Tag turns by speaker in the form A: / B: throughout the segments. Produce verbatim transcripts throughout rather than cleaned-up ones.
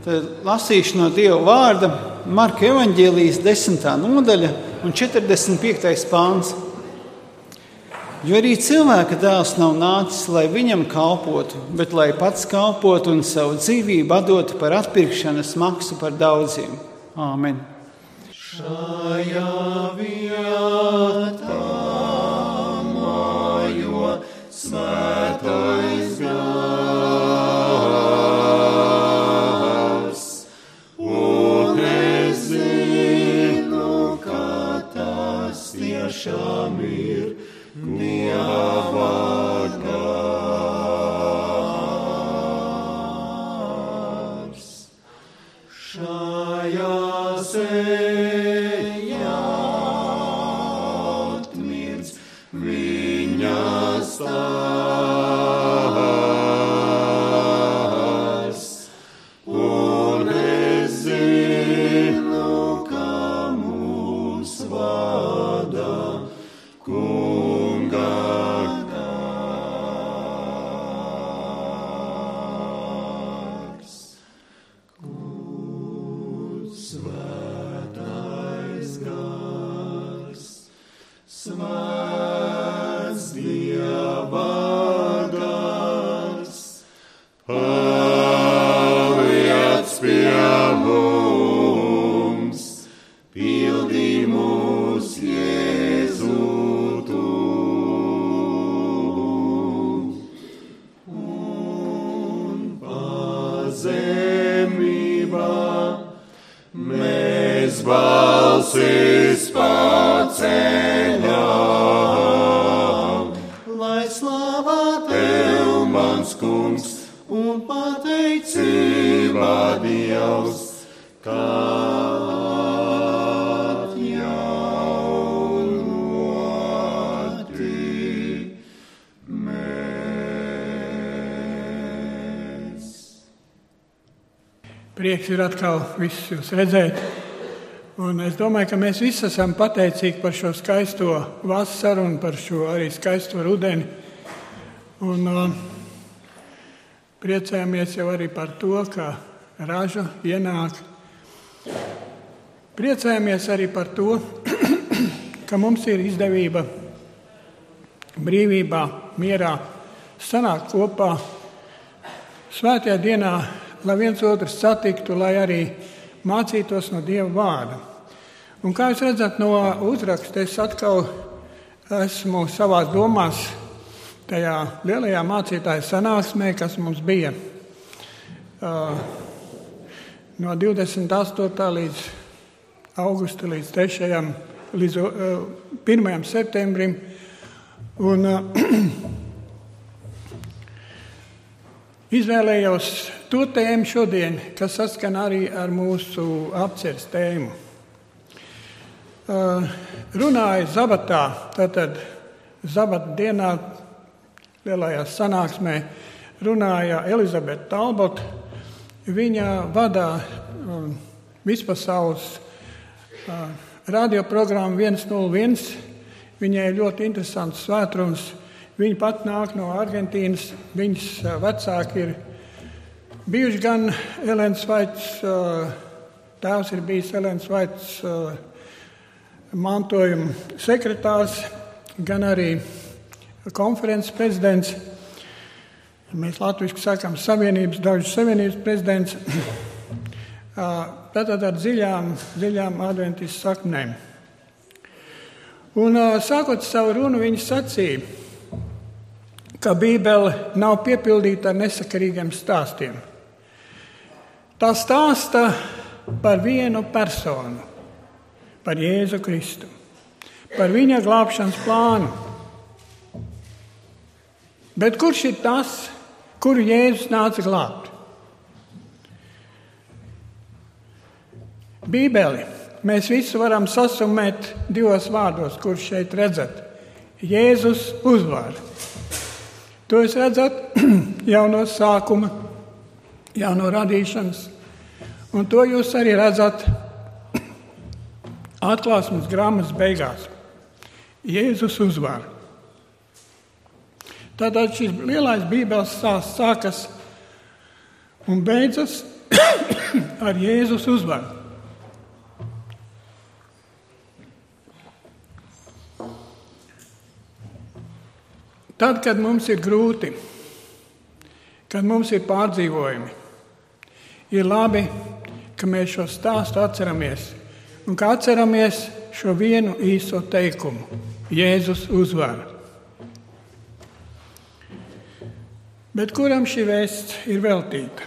A: Tad lasīšu no Dieva vārda Marka evaņģēlijas desmitā nodaļa un četrdesmit piektais pāns. Jo arī cilvēka dēls nav nācis, lai viņam kalpotu, bet lai pats kalpotu un savu dzīvību atdotu par atpirkšanas maksu par daudziem. Āmen. Šajā vietā mājo svētais gars, un es zinu, ka tas tiešām ir Dieva gars. Šajā sejā atmirds viņa stāsts, un es zinu, ka mūs vada Kunga gars. Kungs svētais gars, svēts Dieva gars, paliec pie mums, pildī mūs Jēzu. Mēs balsis paceļam, lai slavā Tev, mans Kungs, un pateicībā Dievs, kā
B: Prieks ir atkal visus jūs redzēt, un es domāju, ka mēs visi esam pateicīgi par šo skaisto vasaru un par šo arī skaisto rudeni, un uh, priecājamies jau arī par to, ka raža ienāk. Priecājamies arī par to, ka mums ir izdevība brīvībā, mierā sanākt kopā svētajā dienā, lai viens otru satiktu, lai arī mācītos no Dieva vārda. Un kā jūs redzat no uzraksta, es atkal esmu savās domās tajā lielajā mācītāja sanāksmē, kas mums bija uh, no divdesmit astotā līdz augusta līdz trešajam, līdz uh, pirmajam septembrim. Un uh, izvēlējos to tēmu šodien, kas saskan arī ar mūsu apceres tēmu. Uh, runāja Zabatā, tātad Zabata dienā, lielajā sanāksmē, runāja Elizabete Talbot. Viņa vadā uh, vispasaules uh, radioprogrammu viens nulle viens. Viņai ir ļoti interesants svētruns. Viņa pat nāk no Argentīnas, viņas vecāki ir bijuši gan Elēnas Vaits, tēvs ir bijis Elēnas Vaits mantojuma sekretārs, gan arī konferences prezidents. Mēs latviski sakām savienības, dažu savienības prezidents. Tātad ar dziļām, dziļām adventistu saknēm. Un sākot savu runu, viņa sacīja, ka Bībele nav piepildīta ar nesakarīgiem stāstiem. Tā stāsta par vienu personu, par Jēzu Kristu, par viņa glābšanas plānu. Bet kurš ir tas, kuru Jēzus nāca glābt? Bībeli mēs visu varam sasumēt divos vārdos, kurš šeit redzat. Jēzus uzvar. To jūs redzat jau no sākuma, jau no radīšanas. Un to jūs arī redzat Atklāsmes grāmatas beigās. Jēzus uzvar. Tātad šis lielais Bībeles stāsts sākas un beidzas ar Jēzus uzvaru. Tad, kad mums ir grūti, kad mums ir pārdzīvojumi, ir labi, ka mēs šo stāstu atceramies un ka atceramies šo vienu īso teikumu – Jēzus uzvara. Bet kuram šī vēsts ir veltīta?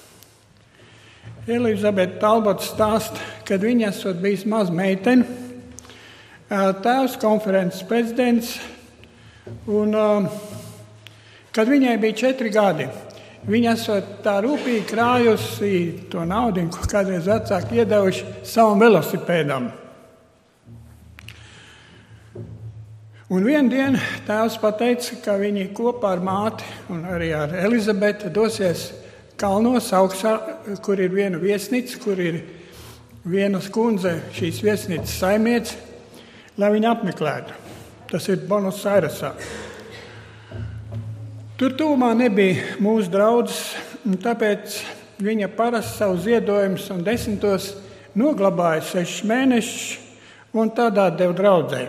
B: Elizabete Talbots stāsta, kad viņa esot bijis maz meitene, tēvs konferences prezidents, un kad viņai bija četri gadi, viņa esot tā rūpīgi krājusi to naudu, ko kādreiz vecāki iedevuši savam velosipēdam. Un vienu dienu tēvs pateica, ka viņi kopā ar māti un arī ar Elizabeti dosies kalnos augšā, kur ir viena viesnīca, kur ir viena kundze šīs viesnīcas saimniece, lai viņi apmeklētu. Tas ir Buenos Airesā. Tur tūmā nebija mūsu draudzes, un tāpēc viņa parasti savu ziedojumus un desmitos noglabāja sešus mēnešus un tādā deva draudzē.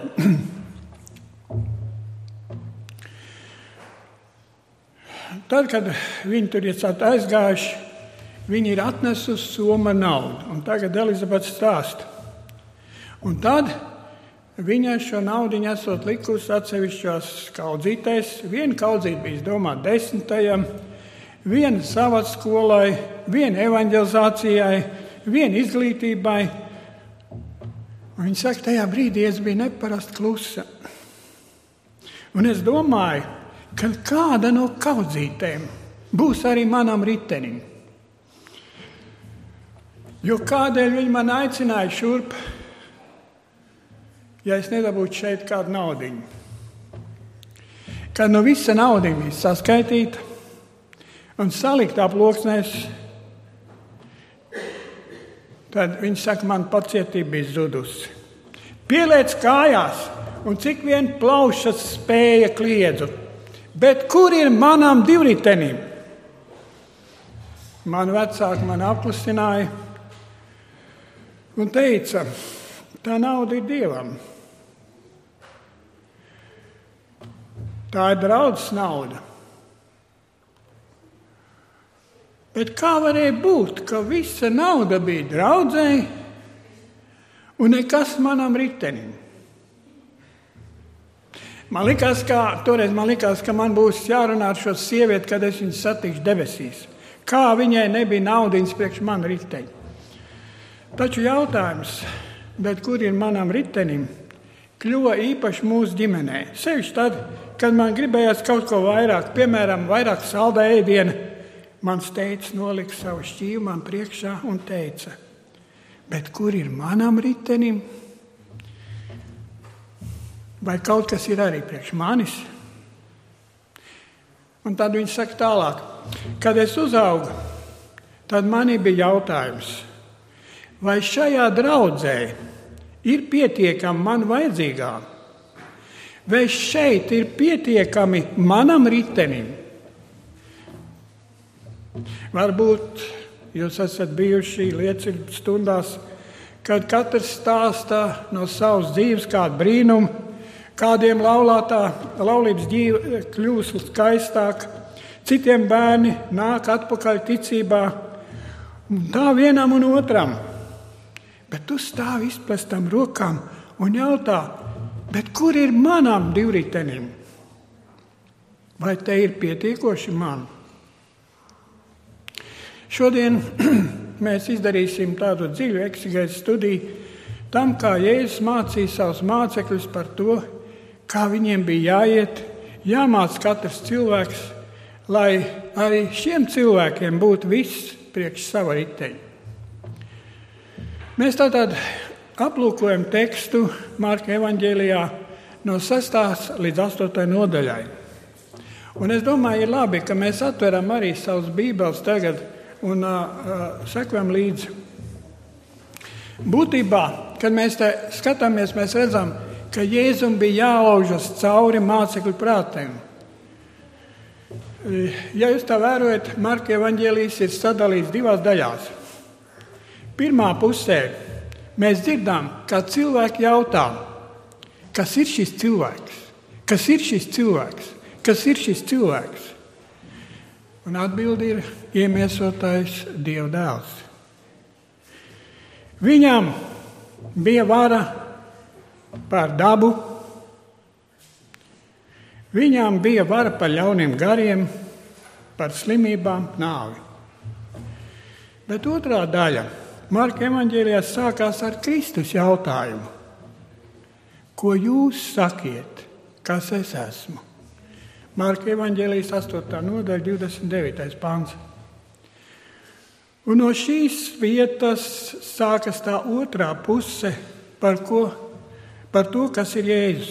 B: Tad, kad viņi tur ir aizgājuši, viņi ir atnesusi soma naudu. Un tagad Elizabete stāsta. Un tad viņa šo naudu esot likusi atsevišķos kaudzītēs. Viena kaudzīte bija domāta desmitajam, viena savas skolai, viena evanģelizācijai, viena izglītībai. Un viņa saka, tajā brīdī es biju neparasti klusa. Un es domāju, ka kāda no kaudzītēm būs arī manam ritenim. Jo kādēļ viņi man aicināja šurp, ja es nedabūtu šeit kādu naudiņu. Kad no visa naudiņa bija saskaitīta un salikta aploksnēs, tad viņi saka, man pacietība bija zudusi. Pieliec kājās un cik vien plaušas spēja kliedzu. Bet kur ir manam divritenim? Man vecāki man apklusināja un teica, tā nauda ir Dievam. Tā ir draudzes nauda. Bet kā varēja būt, ka visa nauda bija draudzei un nekas manam ritenim? Man likās, ka, toreiz man likās, ka man būs jārunā ar šo sievieti, kad es viņu satikšu debesīs. Kā viņai nebija naudiņas priekš man riteņi. Taču jautājums, bet kur ir manam ritenim, kļuva īpaši mūsu ģimenē. Sevišķi tad, kad man gribējās kaut ko vairāk, piemēram, vairāk saldā ēdiena, mans teicis nolika savu šķīvu man priekšā un teica, bet kur ir manam ritenim? Vai kaut kas ir arī priekš manis? Un tad viņš saka tālāk, kad es uzaugu, tad manī bija jautājums, vai šajā draudzē ir pietiekami man vajadzīgā? Vai šeit ir pietiekami manam ritenim? Varbūt jūs esat bijuši liecību stundās, kad katrs stāstā no savas dzīves kādu brīnumu, kādiem laulātā laulības dzīve kļūst skaistāk, citiem bērni nāk atpakaļ ticībā, un tā vienam un otram. Bet tu stāvi izplestam rokām un jautā, bet kur ir manam divritenim? Vai te ir pietiekoši man? Šodien mēs izdarīsim tādu dziļu eksigētas studiju tam, kā Jēzus mācīja savus mācekļus par to, kā viņiem bija jāiet, jāmāc katrs cilvēks, lai arī šiem cilvēkiem būtu viss priekš sava riteņa. Mēs tātad aplūkojam tekstu Marka evaņģēlijā no sestās līdz astotajai nodaļai. Un es domāju, ir labi, ka mēs atveram arī savus bībeles tagad un uh, sekojam līdzi. Būtībā, kad mēs te skatāmies, mēs redzam, ka Jēzum bija jālaužas cauri mācekļu prātiem. Ja jūs tā vērojat, Marka evaņģēlijs ir sadalīts divās daļās. pirmā pusē mēs dzirdām, kā cilvēki jautā, kas ir šis cilvēks, kas ir šis cilvēks, kas ir šis cilvēks. Un atbildi ir iemiesotais Dieva dēls. Viņam bija vara pār dabu, viņam bija vara par ļauniem gariem, par slimībām, nāvi. Bet otrā daļa Marka evaņģēlijā sākās ar Kristus jautājumu. Ko jūs sakiet, kas es esmu? Marka evaņģēlijas astotā nodaļa, divdesmit devītais pants. Un no šīs vietas sākas tā otrā puse, par, ko, par to, kas ir Jēzus.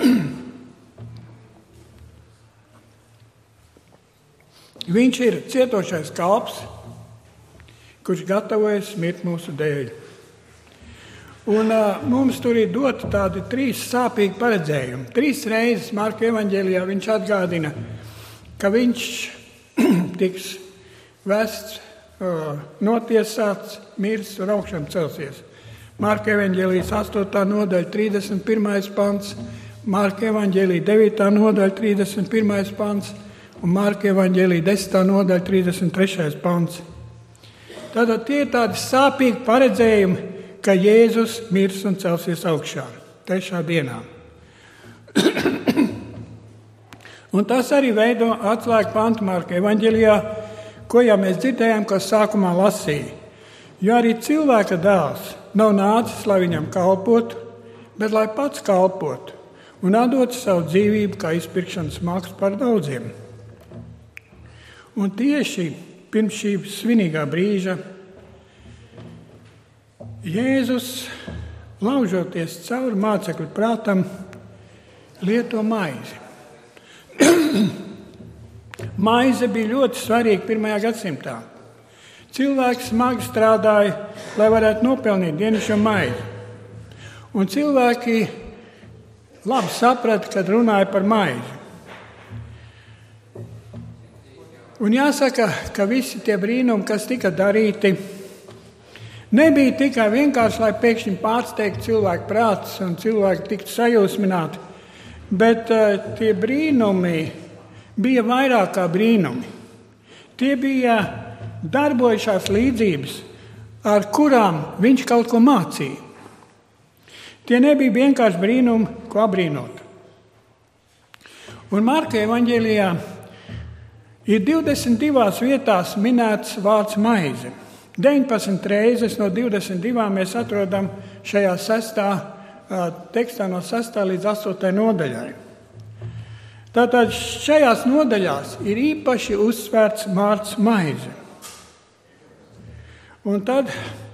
B: Viņš ir cietošais kalps, kurš gatavojas mirt mūsu dēļ. Un uh, mums tur ir doti tādi trīs sāpīgi paredzējumi. Trīs reizes Marka evaņģēlijā viņš atgādina, ka viņš tiks vests, uh, notiesāts, mirs un augšām celsies. Marka evaņģēlijas astotā nodaļa, trīsdesmit pirmais pants, Marka evaņģēlija devītā nodaļa, trīsdesmit pirmais pants un Marka evaņģēlija desmitā nodaļa, trīsdesmit trešais pants. Tātad tie ir tādi sāpīgi paredzējumi, ka Jēzus mirs un celsies augšā, trešā dienā. Un tas arī veido atslēgu pantu Marka evaņģēlijā, ko jau mēs dzirdējām, ko sākumā lasīja. Jo arī cilvēka dēls nav nācis, lai viņam kalpotu, bet lai pats kalpotu un atdotu savu dzīvību kā izpirkšanas maksu par daudziem. Un tieši pirms šī svinīgā brīža Jēzus, laužoties cauri mācekļu prātam, lieto maizi. Maize bija ļoti svarīga pirmajā gadsimtā. Cilvēks smagi strādāja, lai varētu nopelnīt dienascho maizi. Un cilvēki labi saprata, kad runāja par maizi. Un jāsaka, ka visi tie brīnumi, kas tika darīti, nebija tikai vienkārši, lai pēkšņi pārsteigtu cilvēku prātus un cilvēki tiktu sajūsmināti, bet uh, tie brīnumi bija vairāk kā brīnumi. Tie bija darbojušās līdzības, ar kurām viņš kaut ko mācīja. Tie nebija vienkārši brīnumi, ko abrīnot. Un Marka evaņģēlijā ir divdesmit divās vietās minēts vārds maize. deviņpadsmit reizes no divdesmit divām mēs atrodam šajā sestā tekstā no sestā līdz astotajai nodaļai. Tātad šajās nodaļās ir īpaši uzsvērts vārds maize. Un tad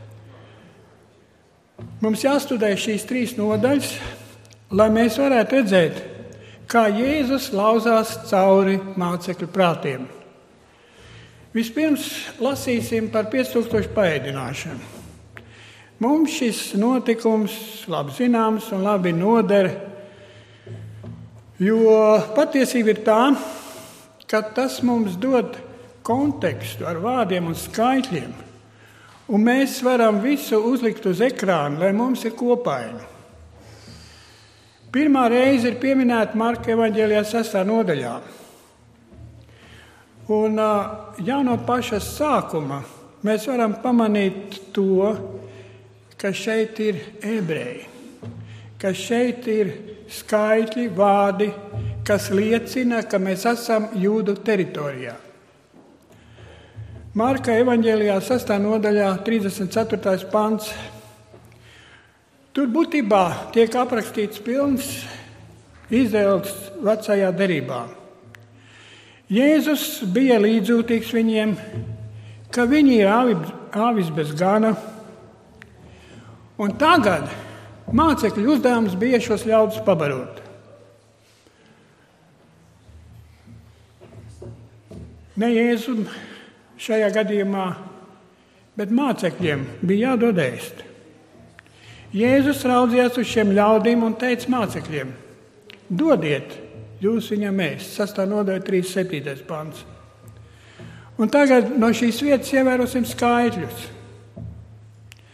B: mums jāstudē šīs trīs nodaļas, lai mēs varētu redzēt, kā Jēzus lauzās cauri mācekļu prātiem. Vispirms lasīsim par pieci tūkstoši paēdināšanu. Mums šis notikums labi zināms un labi noder, jo patiesība ir tā, ka tas mums dod kontekstu ar vārdiem un skaitļiem, un mēs varam visu uzlikt uz ekrāna, lai mums ir kopaini. Pirmā reize ir pieminēta Marka evaņģēlijā sestā nodaļā. Un jau no paša sākuma mēs varam pamanīt to, ka šeit ir ebreji, ka šeit ir skaitļi, vārdi, kas liecina, ka mēs esam Jūdu teritorijā. Marka evaņģēlijā sestā nodaļā, trīsdesmit ceturtais pants. Tur būtībā tiek aprakstīts pilns Izraēlas vecajā derībā. Jēzus bija līdzjūtīgs viņiem, ka viņi ir āvis bez gana, un tagad mācekļu uzdevums bija šos ļaudis pabarot. Ne Jēzum šajā gadījumā, bet mācekļiem bija jādod ēst. Jēzus raudzījās uz šiem ļaudīm un teica mācekļiem: dodiet jūs viņam ēst. sestā nodaļa, trīsdesmit septītais pants. Un tagad no šīs vietas ievērosim skaitļus.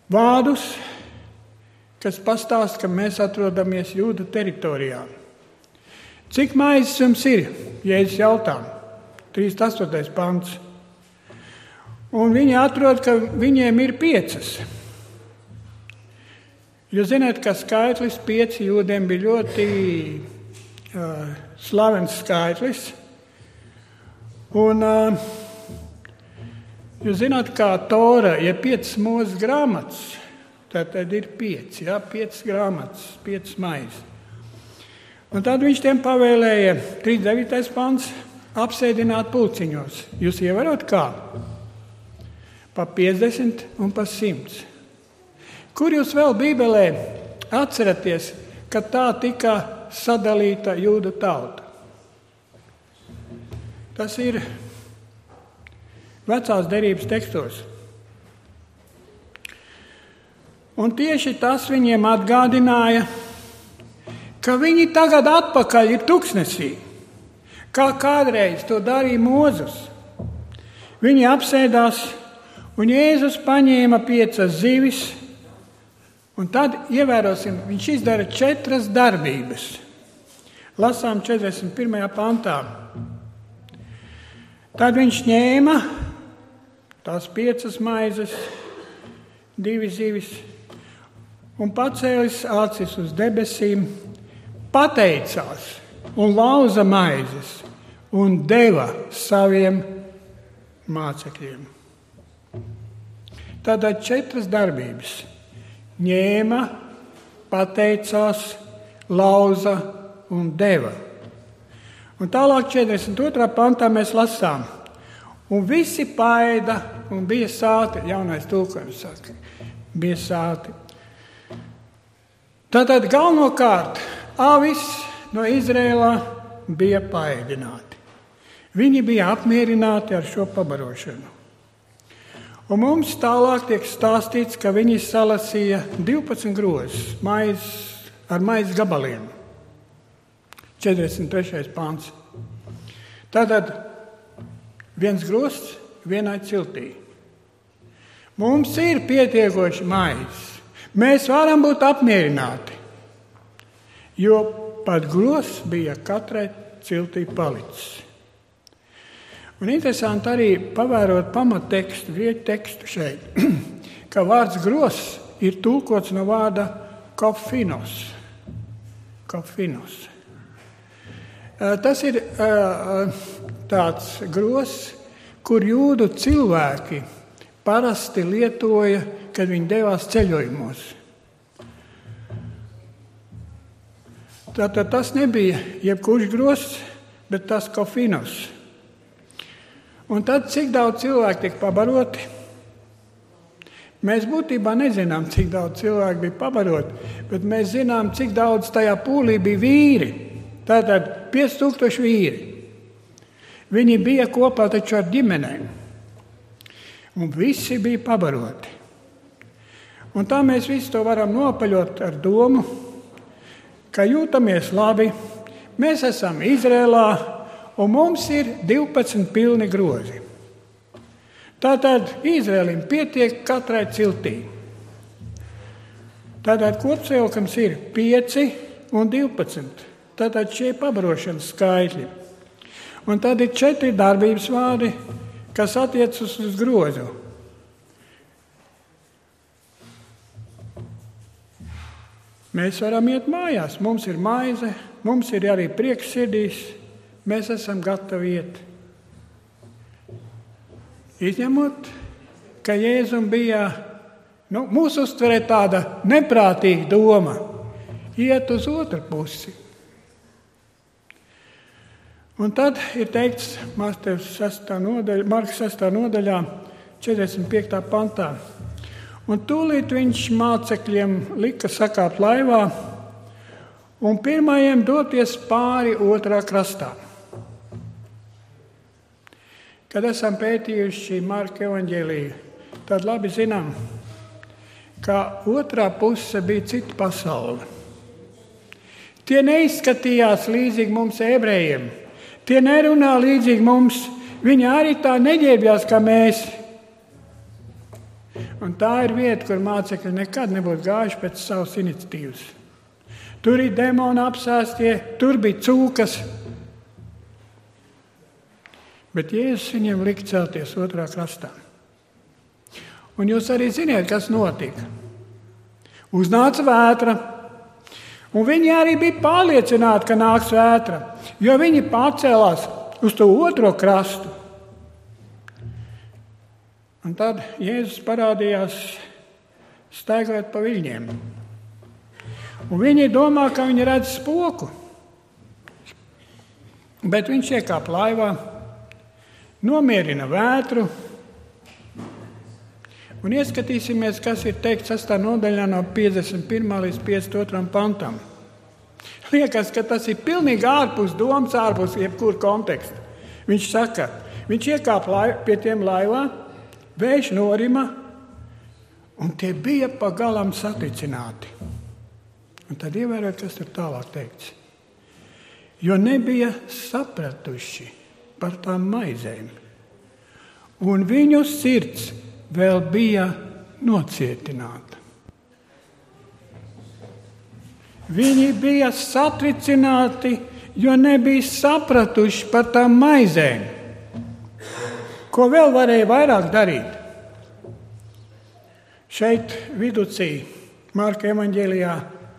B: vārdus, kas pastāsta, ka mēs atrodamies Jūda teritorijā. Cik maizes jums ir? Jēzus jautā. trīsdesmit astotais pants. Un viņi atrod, ka viņiem ir piecas. Jūs zināt, ka skaitlis pieci jūdiem bija ļoti uh, slavens skaitlis. Un uh, jūs zināt, kā Tora, ja piecas mūzes grāmatas, tad, tad ir pieci, jā, piecas grāmatas, piecas maizes. Un tad viņš tiem pavēlēja, trīsdesmit devītais pants, apsēdināt pulciņos. Jūs ievarot kā? Pa piecdesmit un pa simts. Kur jūs vēl Bībelē atceraties, ka tā tika sadalīta jūdu tauta? Tas ir vecās derības tekstos. Un tieši tas viņiem atgādināja, ka viņi tagad atpakaļ ir tuksnesī, kā kādreiz to darīja Mūzus. Viņi apsēdās, un Jēzus paņēma piecas zivis, un tad, ievērosim, viņš izdara četras darbības. Lasām četrdesmit pirmajā pantā. Tad viņš ņēma tās piecas maizes, divi zivis, un pacēlis acis uz debesīm, pateicās un lauza maizes un deva saviem mācekļiem. Tātad četras darbības. Ņēma, pateicās, lauza un deva. Un tālāk četrdesmit otrā pantā mēs lasām. Un visi paēda un bija sāti, jaunais tulkojums saka, bija sāti. Tātad galvenokārt avis no Izrēlā bija paēdināti. Viņi bija apmierināti ar šo pabarošanu. Un mums tālāk tiek stāstīts, ka viņi salasīja divpadsmit grozus maiz, ar maizes gabaliem. četrdesmit trešais pants. Tātad viens grozs vienai ciltī. Mums ir pietiekoši maizes. Mēs varam būt apmierināti, jo pat grozs bija katrai ciltī palicis. Un interesanti arī pavērot pamattekstu, grieķu tekstu šeit, ka vārds grozs ir tulkots no vārda kofinos. Kofinos. Tas ir tāds grozs, kur jūdu cilvēki parasti lietoja, kad viņi devās ceļojumos. Tātad tas nebija jebkurš grozs, bet tas kofinos. Un tad, cik daudz cilvēku tika pabaroti? Mēs būtībā nezinām, cik daudz cilvēku bija pabaroti, bet mēs zinām, cik daudz tajā pūlī bija vīri. Tātad pieci tūkstoši vīri. Viņi bija kopā taču ar ģimenēm. Un visi bija pabaroti. Un tā mēs visi to varam nopaļot ar domu, ka jūtamies labi, mēs esam Izrēlā, un mums ir divpadsmit pilni grozi. Tātad Izraēlim pietiek katrai ciltī. Tātad kopsavilkums ir pieci un divpadsmit. Tātad šie pabarošanas skaitļi. Un tad ir četri darbības vārdi, kas attiecas uz grozu. Mēs varam iet mājās. Mums ir maize, mums ir arī prieks sirdīs. Mēs esam gatavi iet. Izņemot, ka Jēzum bija, nu, mūsu uztverē tāda neprātīga doma, iet uz otru pusi. Un tad ir teikts Marka sestā nodaļā, četrdesmit piektā pantā. Un tūlīt viņš mācekļiem lika sakāpt laivā un pirmajiem doties pāri otrā krastā. Kad esam pētījuši Marka evaņģēliju, tad labi zinām, ka otrā puse bija cita pasaule. Tie neizskatījās līdzīgi mums ebrejiem. Tie nerunā līdzīgi mums. Viņi arī tā neģērbjās kā mēs. Un Un tā ir vieta, kur mācekļi nekad nebūtu gājuši pēc savas iniciatīvas. Tur ir demoni apsēstie, tur bija cūkas. Bet Jēzus viņiem lika celties otrā krastā. Un jūs arī ziniet, kas notika. Uznāca vētra. Un viņi arī bija pārliecināti, ka nāks vētra, jo viņi pārcēlās uz to otro krastu. Un tad Jēzus parādījās staigājot pa viļņiem. Un viņi domā, ka viņi redz spoku. Bet viņš iekāp laivā, nomierina vētru. Un ieskatīsimies, kas ir teikts sestā nodaļā no piecdesmit pirmā līdz piecdesmit otrā pantam. Liekas, ka tas ir pilnīgi ārpus domas, ārpus jebkura konteksta. Viņš saka, viņš iekāp laiv, pie tiem laivā, vējš norima, un tie bija pagalam satricināti. Un tad ievērot, kas tur tālāk teikts. Jo nebija sapratuši par tām maizēm. Un viņu sirds vēl bija nocietināta. Viņi bija satricināti, jo nebija sapratuši par tām maizēm. Ko vēl varēja vairāk darīt? Šeit viducī Marka evaņģēlijā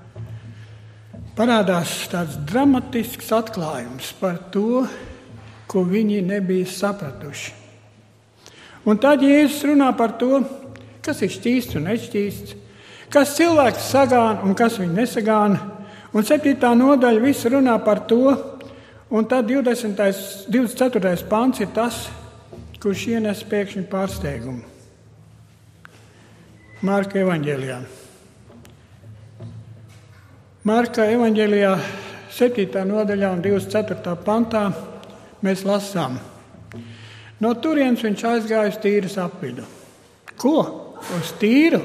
B: parādās tāds dramatisks atklājums par to, ko viņi nebija sapratuši. Un tad Jēzus runā par to, kas ir šķīsts un nešķīsts, kas cilvēks sagāna un kas viņu nesagāna. Un septītā nodaļa viss runā par to, un tad divdesmit ceturtais pants ir tas, kurš ienes pēkšņi pārsteigumu. Marka evaņģēlijā. Marka evaņģēlijā septītā nodaļā un divdesmit ceturtā pantā mēs lasām. No turienes viņš aizgāja uz Tīras apvidu. Ko? Uz Tīru?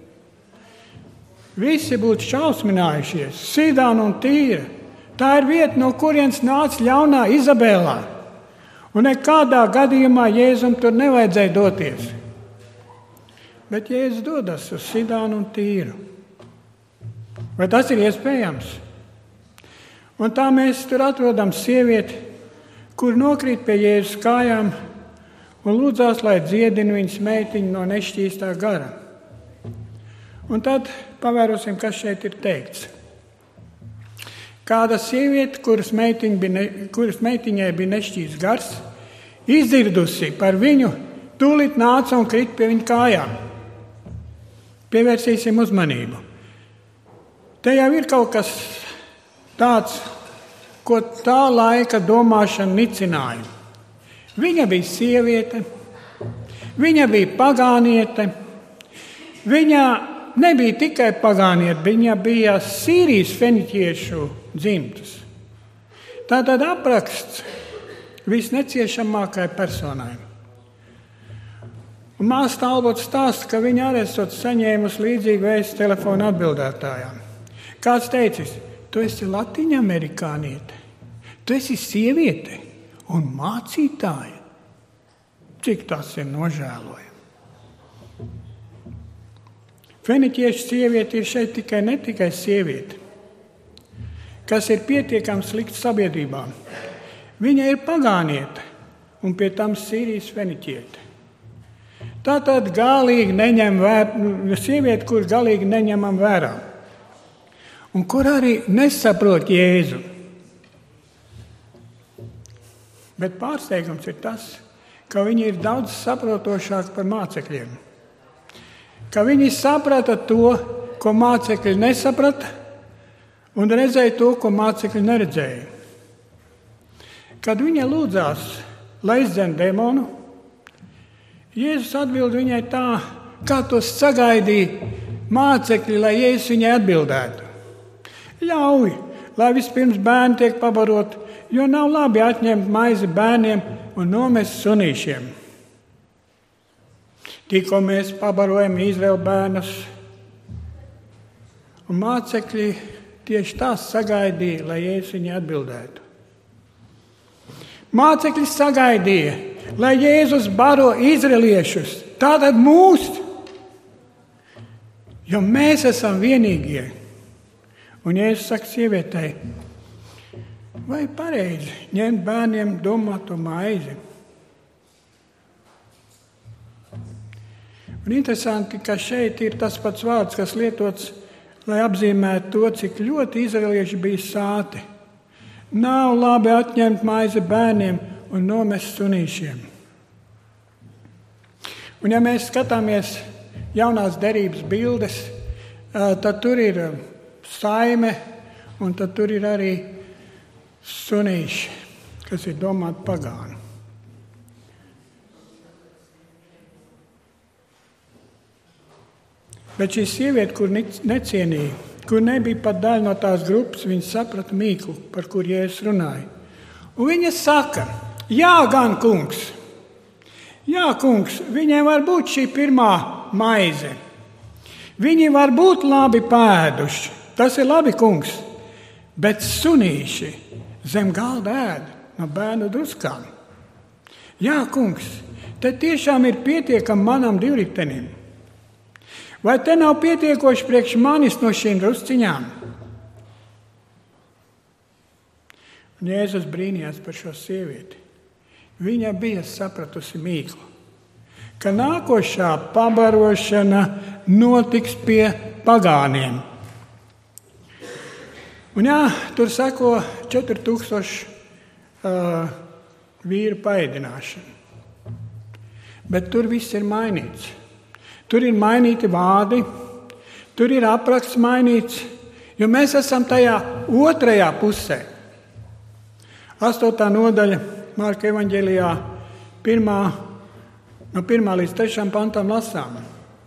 B: Visi būtu šausminājušies. Sidāna un Tīra. Tā ir vieta, no kurienes nāca ļaunā Izabēlā. Un nekādā gadījumā Jēzum tur nevajadzēja doties. Bet Jēzus dodas uz Sidānu un Tīru. Vai tas ir iespējams? Un tā mēs tur atrodam sievieti, kur nokrīt pie Jēzus kājām un lūdzās, lai dziedina viņas meitiņu no nešķīstā gara. Un tad pavērosim, kas šeit ir teikts. Kāda sieviete, kuras, meitiņ bija ne, kuras meitiņai bija nešķīsts gars, izdzirdusi par viņu, tūlīt nāca un krīt pie viņa kājām. Pievērsīsim uzmanību. Te jau ir kaut kas tāds, ko tā laika domāšana nicināja. Viņa bija sieviete, viņa bija pagāniete, viņa nebija tikai pagāniete, viņa bija Sīrijas feniķiešu dzimtas. Tātad apraksts visneciešamākai personai. Un māsa Talbots stāsta, ka viņa arī esot saņēmusi līdzīgu vēstu telefonu atbildētājām. Kāds teicis, tu esi latiņa amerikāniete, tu esi sieviete un mācītāja. Cik tas ir nožēlojami. Feniķiešu sieviete ir šeit tikai ne tikai sieviete, kas ir pietiekami slikta sabiedrībā. Viņa ir pagāniete un pie tam Sīrijas feniķiete. Tātad galīgi neņem vērā, sieviete, kur galīgi neņemam vērā. Un kur arī nesaprot Jēzu. Bet pārsteigums ir tas, ka viņi ir daudz saprotošāki par mācekļiem. Ka viņi saprata to, ko mācekļi nesaprata, un redzēja to, ko mācekļi neredzēja. Kad viņa lūdzās, lai izdzen demonu, Jēzus atbild viņai tā, kā to sagaidīja mācekļi, lai Jēzus viņai atbildētu. Ļauj, lai vispirms bērni tiek pabaroti, jo nav labi atņemt maizi bērniem un nomest sunīšiem. Tikko mēs pabarojam Izraēlu bērnus, un mācekļi tieši tās sagaidīja, lai Jēzus viņai atbildētu. Mācekļi sagaidīja, lai Jēzus baro izraeliešus, tātad mūs, Jo mēs esam vienīgie. Un Jēzus saka sievietei, vai pareizi ņemt bērniem domāto maizi? Un interesanti, ka šeit ir tas pats vārds, kas lietots, lai apzīmētu to, cik ļoti izraelieši bija sāti. Nav labi atņemt maizi bērniem un nomest sunīšiem. Un ja mēs skatāmies jaunās derības bildes, tad tur ir saime un tad tur ir arī sunīši, kas ir domāti pagāni. Bet šī sieviete, kur necienīja, kur nebija pat daļa no tās grupas, viņa saprata mīklu, par kur Jēzus runāja. Un viņa saka, jā, gan kungs, jā, kungs, viņai var būt šī pirmā maize. Viņi var būt labi pēduši, tas ir labi, kungs, bet sunīši zem galda ēd no bērnu druskām. Jā, kungs, te tiešām ir pietiekami manam divritenim. Vai te nav pietiekoši priekš manis no šīm drusciņām? Un Jēzus brīnījās par šo sievieti. Viņa bija sapratusi mīklu, ka nākošā pabarošana notiks pie pagāniem. Un jā, tur seko četri tūkstoši uh, vīru paēdināšana. Bet tur viss ir mainīts. Tur ir mainīti vārdi, tur ir apraksts mainīts, jo mēs esam tajā otrajā pusē. Astotā nodaļa Marka evaņģēlijā pirmā, no pirmā līdz trešām pantam lasām.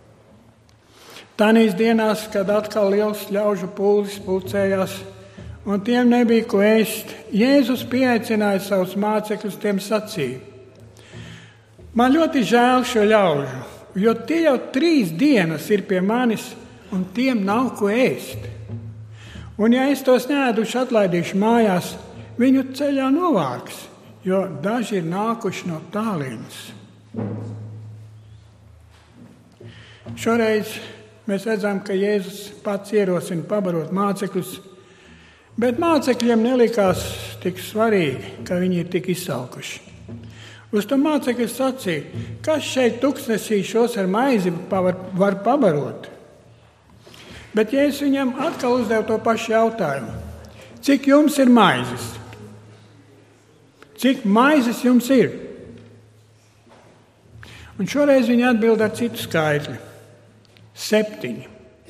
B: Tanīs dienās, kad atkal liels ļaužu pūlis pulcējās, un tiem nebija ko ēst, Jēzus pieaicināja savus mācekļus, tiem sacīja: man ļoti žēl šo ļaužu, jo tie jau trīs dienas ir pie manis, un tiem nav ko ēst. Un ja es tos neēduši atlaidīšu mājās, viņu ceļā novārks, jo daži ir nākuši no tālienes. Šoreiz mēs redzam, ka Jēzus pats ierosina pabarot mācekļus, bet mācekļiem nelikās tik svarīgi, ka viņi ir tik izsalkuši. Uz to mācekļi sacīja, kas šeit tuksnesī šos ar maizi var, var pabarot. Bet Jēzus viņam atkal uzdev to pašu jautājumu. Cik jums ir maizes? Cik maizes jums ir? Un šoreiz viņi atbild ar citu skaitli. Septiņi.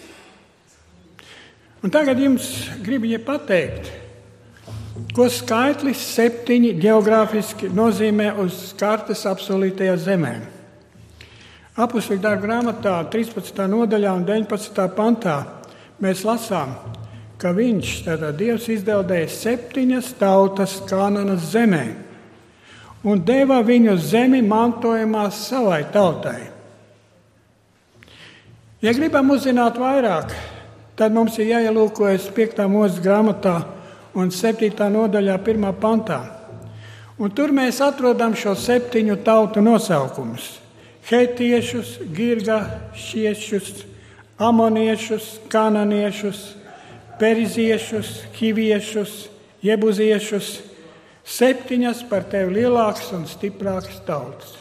B: Un tagad jums gribu ja pateikt, ko skaitlis septiņi geogrāfiski nozīmē uz kartes apsolītajā zemē. Apustuļu darbu grāmatā trīspadsmitā nodaļā un deviņpadsmitā pantā mēs lasām, ka viņš, tātad Dievs, izdeldēja septiņas tautas Kananas zemē un deva viņu zemi mantojumā savai tautai. Ja gribam uzzināt vairāk, tad mums ir jāielūkojas piektā mūzes grāmatā un septītā nodaļā pirmā pantā. Un tur mēs atrodam šo septiņu tautu nosaukumus. Hetiešus, girgašiešus, amoniešus, kananiešus, periziešus, hiviešus, jebuziešus. Septiņas par tevi lielākas un stiprākas tautas.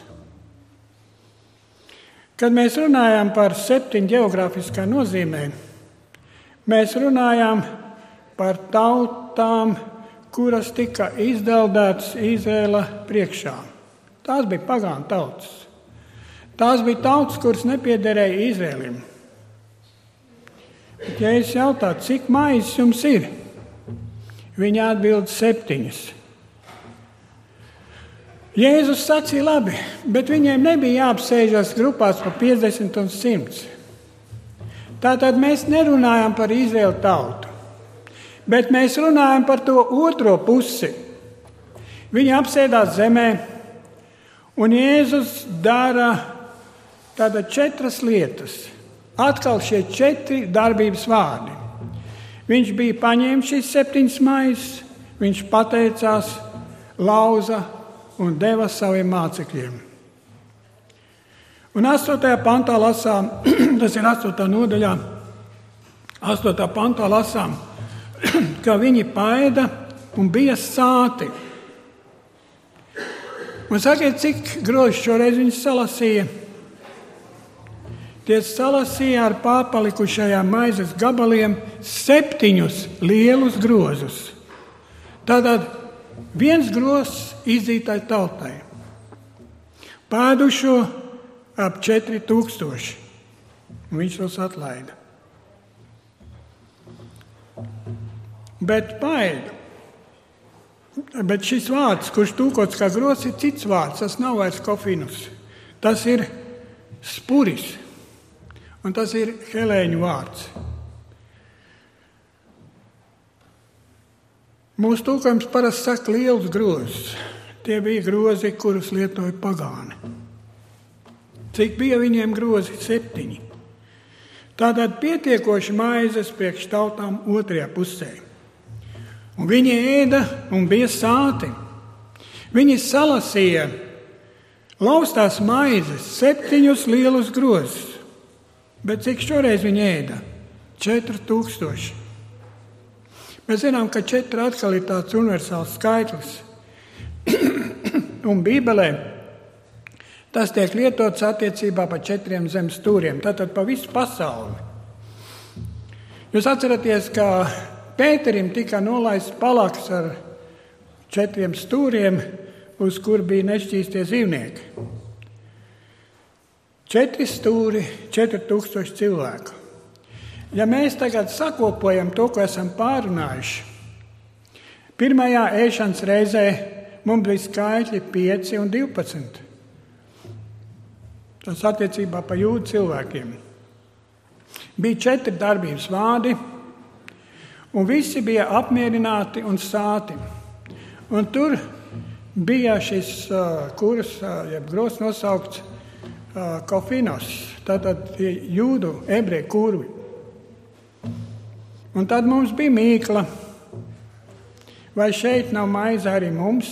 B: Kad mēs runājam par septiņu geogrāfiskā nozīmē, mēs runājam par tautām, kuras tika izdeldētas Izraēla priekšā. Tās bija pagānu tautas. Tās bija tautas, kuras nepiederēja Izraēlim. Bet, ja es jautātu, cik maizes jums ir? Viņi atbild septiņas. Jēzus sacīja labi, bet viņiem nebija jāapsēžas grupās pa piecdesmit un simts. Tātad mēs nerunājam par Izraēlu tautu. Bet mēs runājam par to otro pusi. Viņi apsēdās zemē, un Jēzus dara tātad četras lietas. Atkal šie četri darbības vārdi. Viņš bija paņēmis šīs septiņas maizes, viņš pateicās, lauza un deva saviem mācekļiem. Un astotajā pantā lasām, tas ir astotā nodaļā, astotā pantā lasām, ka viņi paēda un bija sāti. Un sakiet, cik groži šoreiz viņi salasīja? Tie salasīja ar pārpalikušajām maizes gabaliem septiņus lielus grozus. Tātad viens grozs izdzītai tautai. Pēdušo ap četri tūkstoši. Un viņš tos atlaida. Bet paēda. Bet šis vārds, kurš tūkots kā grozs, ir cits vārds. Tas nav vairs kofinus. Tas ir spuris. Un tas ir helēņu vārds. Mūsu tūkojums parasti saka liels grozs. Tie bija grozi, kurus lietoja pagāni. Cik bija viņiem grozi? Septiņi. Tātad pietiekoši maizes priekš tautām otrajā pusē. Un viņi ēda un bija sāti. Viņi salasīja laustās maizes, septiņus lielus grozus. Bet cik šoreiz viņi ēda? Četri tūkstoši. Mēs zinām, ka četri atkal ir tāds universāls skaitlis. Un Bībelē tas tiek lietots attiecībā pa četriem zemes stūriem, tātad pa visu pasauli. Jūs atceraties, ka Pēterim tika nolaists palaks ar četriem stūriem, uz kur bija nešķīstie dzīvnieki. Četri stūri, četri tūkstoši cilvēku. Ja mēs tagad sakopojam to, ko esam pārunājuši, pirmajā ēšanas reizē mums bija skaitļi pieci un divpadsmit. Tas attiecībā pa jūdu cilvēkiem. Bija četri darbības vārdi, un visi bija apmierināti un sāti. Un tur bija šis uh, kurs, uh, jeb grozs nosaukts uh, kofinos, tātad jūdu ebreju kurvi. Un tad mums bija mīkla. Vai šeit nav maize arī mums?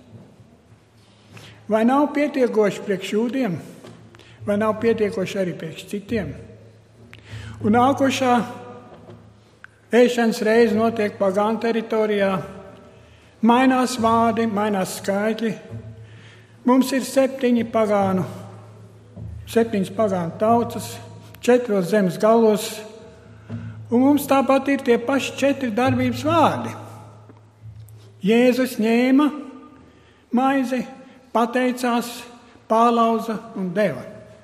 B: Vai nav pietiekoši priekš jūdiem? Vai nav pietiekoši arī priekš citiem? Un nākošā ēšanas reize notiek pagānu teritorijā. Mainās vārdi, mainās skaitļi. Mums ir septiņi pagānu, septiņas pagānu tautas, četros zemes galos, un mums tāpat ir tie paši četri darbības vārdi. Jēzus ņēma maizi, pateicās, pārlauza un deva.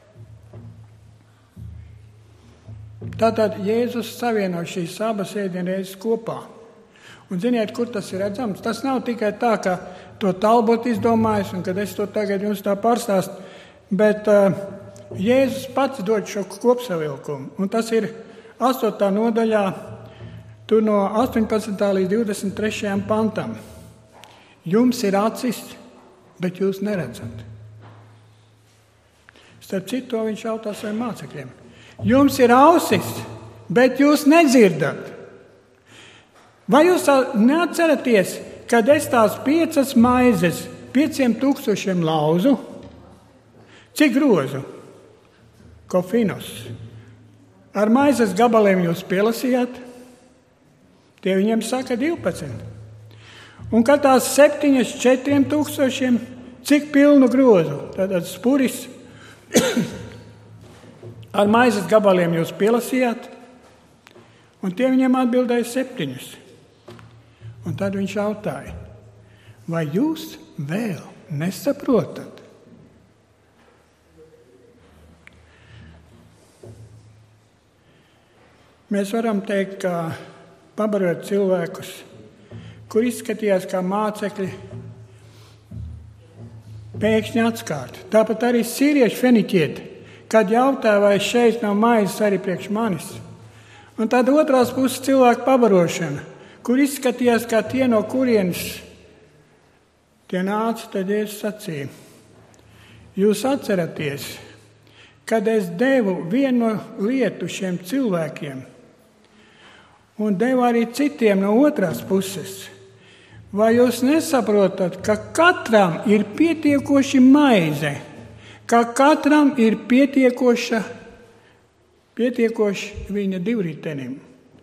B: Tātad Jēzus savieno šīs abas ēdienreizes kopā. Un ziniet, kur tas ir redzams? Tas nav tikai tā, ka to Talbot izdomājis, un kad es to tagad jums tā pārstāstu, bet uh, Jēzus pats dod šo kopsavilkumu. Un tas ir astotā nodaļā, tur no astoņpadsmitā līdz divdesmit trešajam pantam. Jums ir acis, bet jūs neredzat. Starp citu, to viņš jautā saviem mācekļiem. Jums ir ausis, bet jūs nedzirdat. Vai jūs neatceraties, kad es tās piecas maizes pieciem tūkstošiem lauzu? Cik grozu? Kofinos. Ar maizes gabaliem jūs pielasījāt? Tie viņiem saka divpadsmit. Un kad tās septiņas četriem tūkstošiem, cik pilnu grozu? Tātad spuris ar maizes gabaliem jūs pielasījāt? Un tie viņiem atbildēja septiņus. Un tad viņš jautāja, vai jūs vēl nesaprotat? Mēs varam teikt, ka pabarot cilvēkus, kur izskatījās kā mācekļi, pēkšņi atskārt. Tāpat arī sīrieši feniķieti, kad jautāja, vai šeit nav maizes arī priekš manis. Un tad otrās puses cilvēku pabarošana, kur izskatījās kā tie, no kurienes tie nāca, tad Jēzus sacīja. Jūs atceraties, kad es devu vienu lietu šiem cilvēkiem un devu arī citiem no otrās puses. Vai jūs nesaprotat, ka katram ir pietiekoši maize, ka katram ir pietiekoša, pietiekoši viņa divritenim?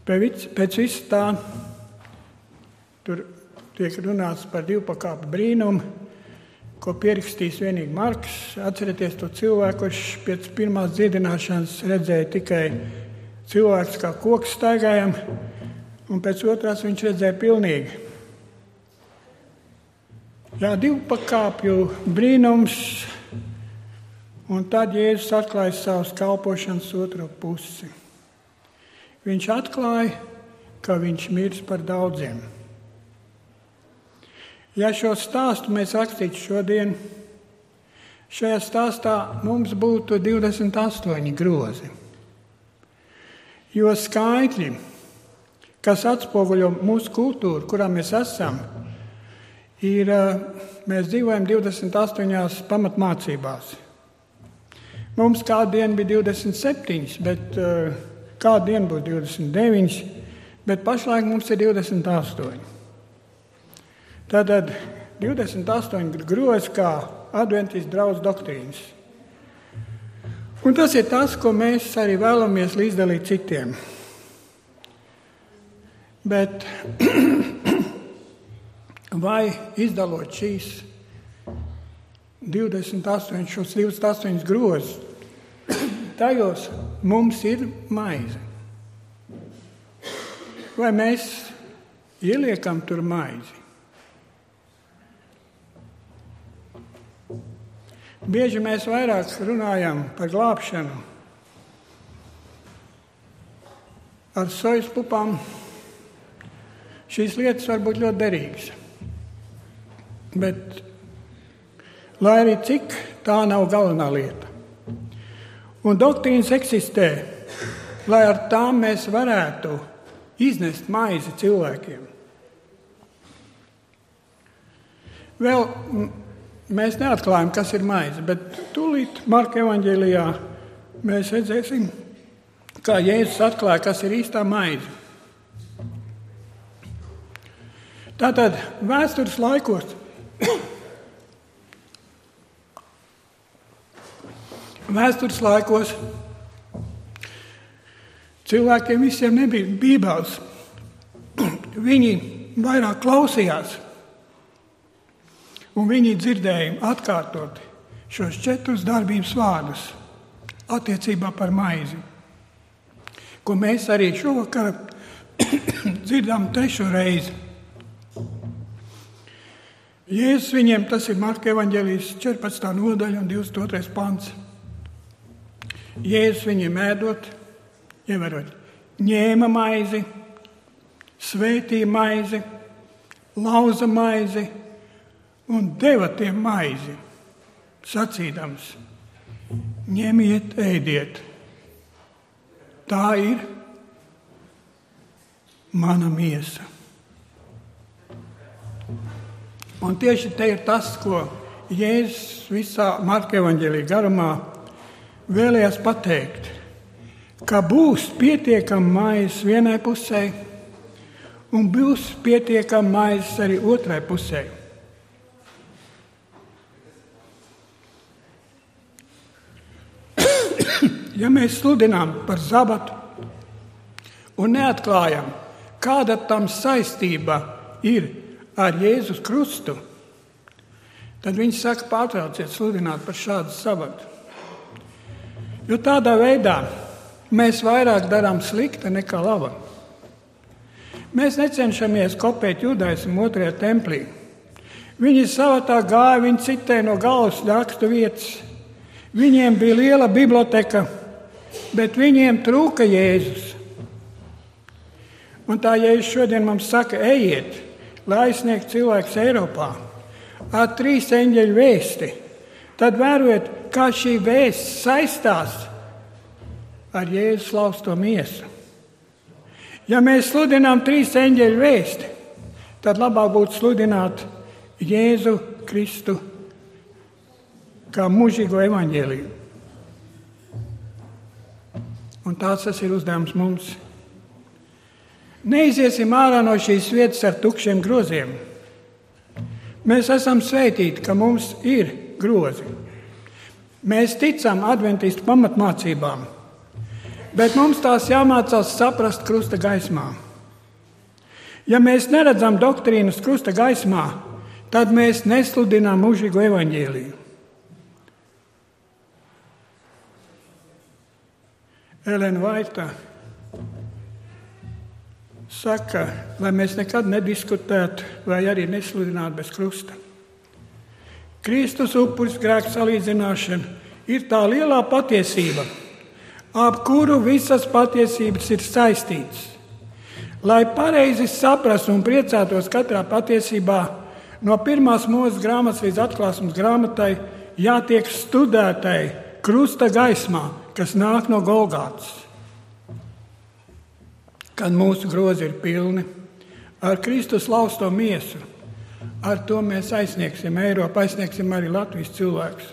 B: Pēc visu tā tur tiek runāts par divpakāpju brīnumu, ko pierakstīs vienīgi Marks. Atcerieties to cilvēku, kurš pēc pirmās dziedināšanas redzēja tikai cilvēks kā koks staigājam, un pēc otrās viņš redzēja pilnīgi. Jā, divpakāpju brīnums, un tad Jēzus atklāja savas kalpošanas otro pusi. Viņš atklāja, ka viņš mirs par daudziem. Ja šo stāstu mēs rakstītu šodien, šajā stāstā mums būtu divdesmit astoņi grozi. Jo skaitļi, kas atspoguļo mūsu kultūru, kurā mēs esam, ir, mēs dzīvojam divdesmit astoņās pamatmācībās. Mums kādu dienu bija divdesmit septiņas, bet kādu dienu būs divdesmit deviņas, bet pašlaik mums ir divdesmit astoņi. Tātad divdesmit astoņi grozi kā adventistu draudzes doktrīnas. Un tas ir tas, ko mēs arī vēlamies līdzdalīt citiem. Bet vai izdalot šīs divdesmit astoņi, šos divdesmit astoņus grozus, tajos mums ir maize? Vai mēs ieliekam tur maizi? Bieži mēs vairāk runājam par glābšanu ar sojas pupām. Šīs lietas var būt ļoti derīgas. Bet, lai arī cik, tā nav galvenā lieta. Un doktrīnas eksistē, lai ar tām mēs varētu iznest maizi cilvēkiem. Vēl mēs neatklājam, kas ir maize, bet tūlīt Marka evaņģēlijā mēs redzēsim, kā Jēzus atklāja, kas ir īstā maize. Tātad vēstures laikos vēstures laikos cilvēkiem visiem nebija bībeles. Viņi vairāk klausījās, un viņi dzirdēja atkārtot šos četrus darbības vārdus attiecībā par maizi, ko mēs arī šovakar dzirdam trešo reizi. Jēzus viņiem, tas ir Marka evaņģēlijas četrpadsmitā nodaļa un divdesmit otrais pants. Jēzus viņiem ēdot, ievērot, ņēma maizi, svētīja maizi, lauza maizi un deva tiem maizi, sacīdams, ņemiet, ēdiet. Tā ir mana miesa. Un tieši te ir tas, ko Jēzus visā Marka evaņģēlija garumā vēlējās pateikt, ka būs pietiekama maizes vienai pusē un būs pietiekama maizes arī otrai pusē. Ja mēs sludinām par sabatu un neatklājam, kāda tam saistība ir ar Jēzus krustu, tad viņi saka, pārtrauciet sludināt par šādu sabatu. Jo tādā veidā mēs vairāk darām slikta nekā laba. Mēs necenšamies kopēt judaismu otrajā templī. Viņi savatā gāja, viņi citēja no galvas rakstu vietas. Viņiem bija liela biblioteka, bet viņiem trūka Jēzus. Un tā Jēzus šodien mums saka, ejiet, lai aizsniegtu cilvēks Eiropā ar trīs eņģeļu vēsti, tad vērojiet, kā šī vēsts saistās ar Jēzus lausto miesu. Ja mēs sludinām trīs eņģeļu vēsti, tad labāk būtu sludināt Jēzu Kristu kā mūžīgo evaņģēliju. Un tāds tas ir uzdevums mums. Neiziesim ārā no šīs vietas ar tukšiem groziem. Mēs esam svētīti, ka mums ir grozi. Mēs ticam adventistu pamatmācībām, Bet mums tās jāmācās saprast krusta gaismā. Ja mēs neredzam doktrīnas krusta gaismā, tad mēs nesludinām mūžīgo evaņģēliju. Elena Vaita saka, lai mēs nekad nediskutētu vai arī nesludinātu bez krusta. Kristus upuris, grēka salīdzināšana ir tā lielā patiesība, ap kuru visas patiesības ir saistītas. Lai pareizi saprastu un priecātos katrā patiesībā, no pirmās Mūzes grāmatas līdz atklāsmes grāmatai jātiek studētai krusta gaismā, kas nāk no Golgātas. Kad mūsu grozi ir pilni ar Kristus lausto miesu, ar to mēs aizsniegsim Eiropu, aizsniegsim arī Latvijas cilvēkus.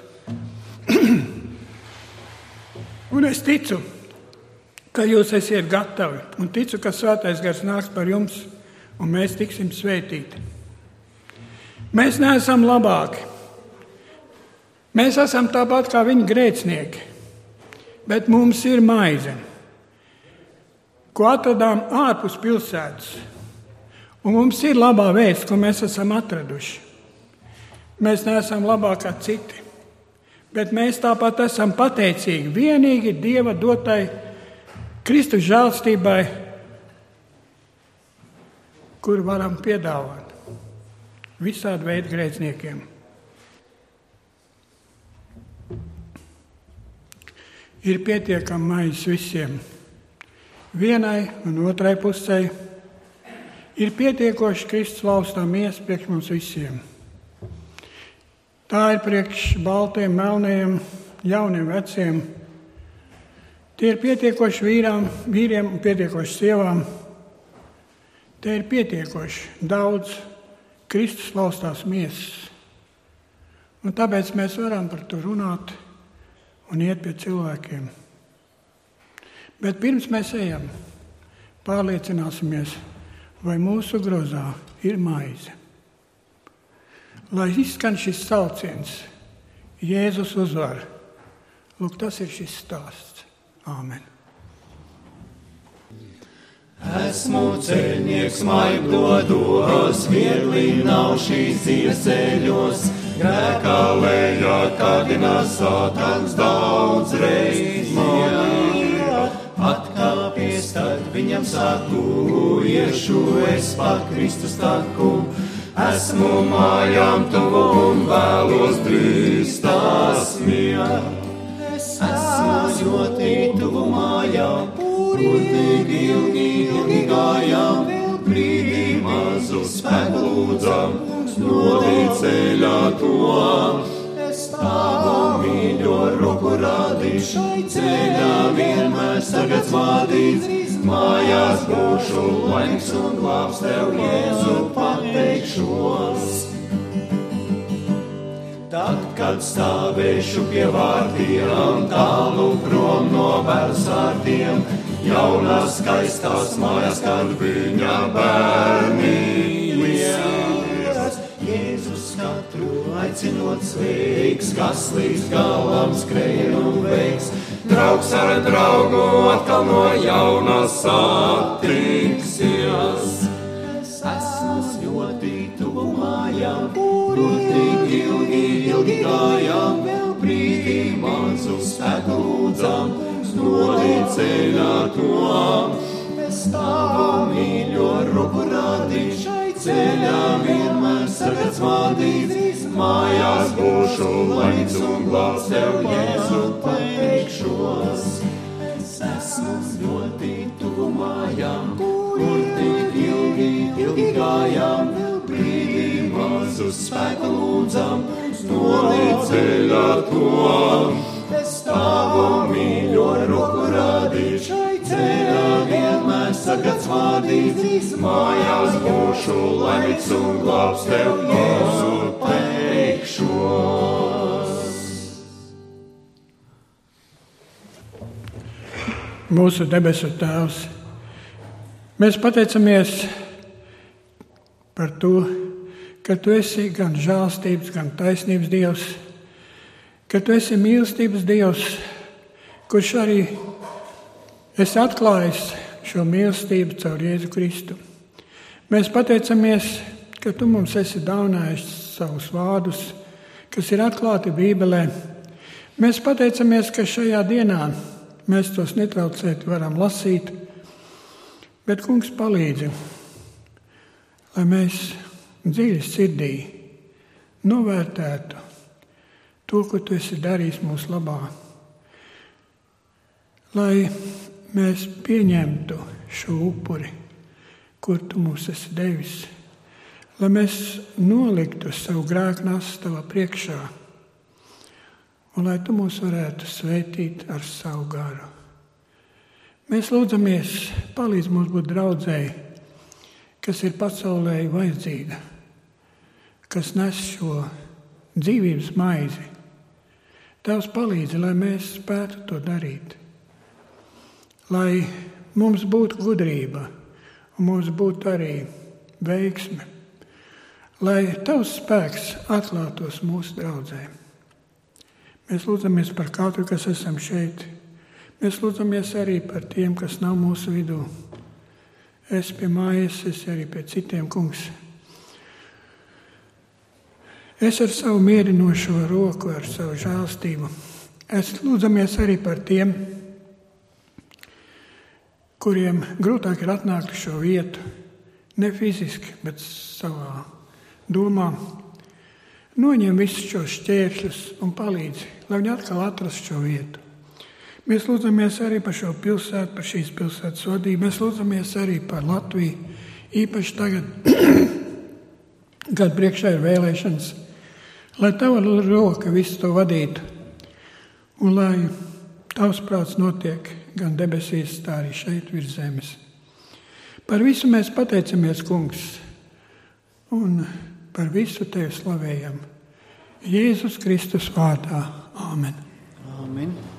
B: Un es ticu, ka jūs esiet gatavi, un ticu, ka Svētais Gars nāks par jums, un mēs tiksim svētīti. Mēs neesam labāki. Mēs esam tāpat kā viņi grēcinieki, bet mums ir maize, ko atradām ārpus pilsētas. Un mums ir labā vēsts, ko mēs esam atraduši. Mēs neesam labāk kā citi, bet mēs tāpat esam pateicīgi vienīgi Dieva dotai Kristus žēlstībai, kuru varam piedāvāt visādi veidu grēciniekiem. Ir pietiekami maizes visiem. Vienai un otrai pusē ir pietiekoši Kristus laustā miesa priekš mums visiem. Tā ir priekš baltiem, melniem, jauniem, veciem. Tie ir pietiekoši vīrām, vīriem un pietiekoši sievām. Tie ir pietiekoši daudz Kristus laustās miesas. Un tāpēc mēs varam par to runāt un iet pie cilvēkiem. Bet pirms mēs ejam, pārliecināsimies, vai mūsu grozā ir maize. Lai izskan šis sauciens, Jēzus uzvar. Lūk, tas ir šis stāsts. Āmen.
C: Esmu ceļnieks, maigdodos, viegli nav šīs dzīves ceļos. Grēkā lejā kārdinās Sātans daudz reiz mani. Atkāpies, tad viņam saku, iešu es pa Kristus taku. Esmu mājām tuvu un vēlos drīz tās miert. Esmu ļoti tuvu mājām, kur tik ilgi, ilgi gājām. Brīdī mazu spēku lūdzam, nodīt ceļā to. Es tavu mīļo roku rādīšu, ceļā vienmēr sargāts vadīts. Mājās būšu laimīgs un glābs tev, Jēzu, pateikšos. Tad, kad stāvēšu pie vārtiem, tālu prom no bērnsvārtiem, jaunās skaistās mājās, kad viņa bērni liels. Jēzus katru aicinot sveiks, kas līdz galam skrēja un veiks. Draugs ar draugu atkal no jauna satiksies. Es esmu ļoti tuvu mājām, kur tik ilgi, ilgi gājām. Vēl brīdī mazu spēku lūdzam, nodīt ceļā tom. Es tavu mīļo roku rādīšu, ceļā vienmēr sargāts vadīts. Mājās būšu laimīgs un glābs tev, Jēzu, pateikšos. Es esmu ļoti tuvu mājām, kur tik ilgi, ilgi gājām. Vēl brīdī mazu spēku lūdzam, nodīt ceļā tom. Es tavu mīļo roku rādīšu, ceļā vienmēr sargāts vadīts. Mājās būšu laimīgs un glābs tev, Jēzu, pateikšos.
B: Mūsu debesu Tēvs, mēs pateicamies par to, ka Tu esi gan žēlstības, gan taisnības Dievs, ka Tu esi mīlestības Dievs, kurš arī esi atklājis šo mīlestību caur Jēzu Kristu. Mēs pateicamies, ka tu mums esi dāvinājis savus vārdus, kas ir atklāti Bībelē. Mēs pateicamies, ka šajā dienā mēs tos netraucēti varam lasīt, bet, kungs, palīdzi, lai mēs dziļi sirdī novērtētu to, ko tu esi darījis mūsu labā, lai mēs pieņemtu šo upuri, kur tu mums esi devis, lai mēs noliktu savu grēku nastu tavā priekšā, un lai tu mūs varētu svētīt ar savu garu. Mēs lūdzamies, palīdz mums būt draudzēji, kas ir pasaulē vajadzīga, kas nes šo dzīvības maizi. Tavs palīdzi, lai mēs spētu to darīt, lai mums būtu gudrība un mums būtu arī veiksme, lai tavs spēks atklātos mūsu draudzē. Mēs lūdzamies par katru, kas esam šeit. Mēs lūdzamies arī par tiem, kas nav mūsu vidū. Es pie mājas, es arī pie citiem, kungs. Es ar savu mierinošo roku, ar savu žēlstību. Es lūdzamies arī par tiem, kuriem grūtāk ir atnākt uz šo vietu, ne fiziski, bet savā domā. Noņem visus šos šķēršļus un palīdzi, lai viņi atkal atrastu šo vietu. Mēs lūdzamies arī par šo pilsētu, par šīs pilsētas vadību. Mēs lūdzamies arī par Latviju, īpaši tagad, kad priekšā ir vēlēšanas, lai tava roka visu to vadītu un lai tavs prāts notiek gan debesīs, tā arī šeit virs zemes. Par visu mēs pateicamies, kungs, un par visu tevi slavējam. Jēzus Kristus vārdā. Āmen.
A: Āmen.